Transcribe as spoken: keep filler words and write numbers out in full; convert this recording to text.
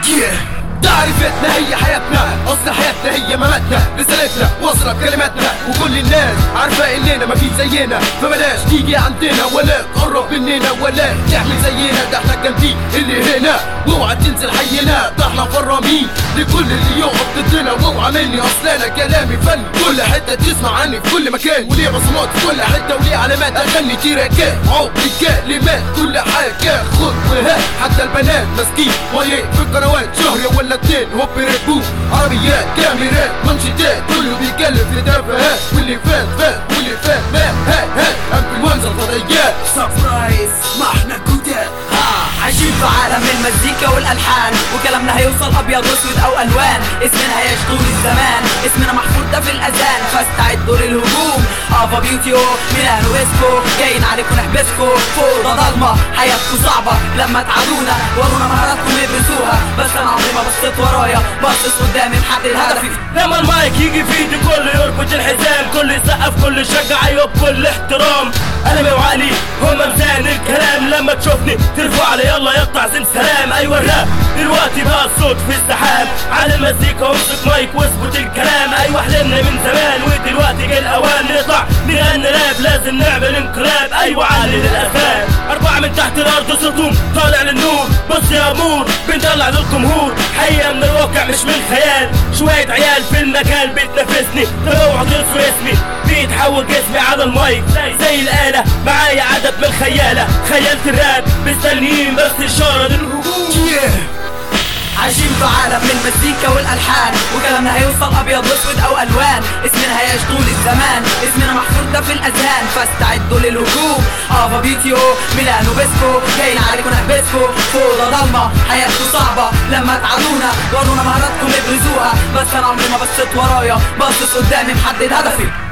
yeah. تعريفتنا هي حياتنا، أصل حياتنا هي مماتنا، رسالتنا وصلت كلماتنا وكل الناس عارفة إننا مفيش زينا، فبلاش تيجي عندنا ولا تقرب مننا ولا تعمل زينا، ده احنا الجامدين اللي هنا واوعى تنزل حينا، ده احنا فرامين لكل اللي يقف ضدنا، واوعى مني أصل أنا كلامي فن، كل حتة تسمع عني في كل مكان، وليه بصمات في كل حتة وليه علامات، أغني تراكات عقد كلمات كل حاجة خد وهات، حتى البنات ماسكين وايه في القنوات شهر ولا اتنين هوب ركبوه، عربيات كاميرات منشدات كله بيتكلم في تفاهات، واللي فات فات واللي فات مات هات هات أم في المنزل فضيات سربرايز ما احنا جداد، عايشين في عالم المزيكا والالحان، وكلامنا هيوصل ابيض واسود او الوان، اسمنا هيعيش طول الزمان، اسمنا محفور ده في الاذان، فاستعدوا للهجوم. افا بيوتيو ميلانو ويسكو جايين عليكم نحبسكو، فوق ده ضلمه حياتكم صعبه لما تعادونا، ورونا مهاراتكم ادرسوها، بس انا عمري ما بصيت ورايا، باصص قدامي محدد هدفي. لما المايك يجي في ايدي كل يربط الحزام، كل يسقف كل يشجع ايوه بكل احترام، قلمي وعقلي هما ميزان الكلام، لما تشوفني ترفع علي يلا يقطع زين سلام، ايوه الراب دلوقتي بقى الصوت في السحاب، على المزيكا وامسك مايك واثبت الكلام، ايوه حلمنا من زمان ودلوقتي جه الاوان نقطع نغني راب، لازم نعمل انقلاب، ايوه علي للاذان، اربعه من تحت الارض صوتهم طالع للنور، بص يا امور بندلع للجمهور، حقيقه من الواقع مش من الخيال، شويه عيال في المكان بتنافسني، طب اوعوا تنسوا اسمي، بيتحول جسمي على المايك زي, زي الآلة، معايا عدد من الخيالة، خيالة الراب مستنيين بس إشارة للهجوم. yeah. عايشين في عالم من المزيكا والالحان، وكلامنا هيوصل ابيض واسود او الوان، اسمنا هيعيش طول الزمان، اسمنا محفور ده في الاذهان، فاستعدوا للهجوم. افا بيوتيو ميلانو ويسكو جايين عليكم نحبسكو، فوق ده ضلمه حياتكم صعبه لما تعادونا، ورونا مهاراتكم ابرزوها، بس انا عمري ما بصيت ورايا، باصص قدامي محدد هدفي.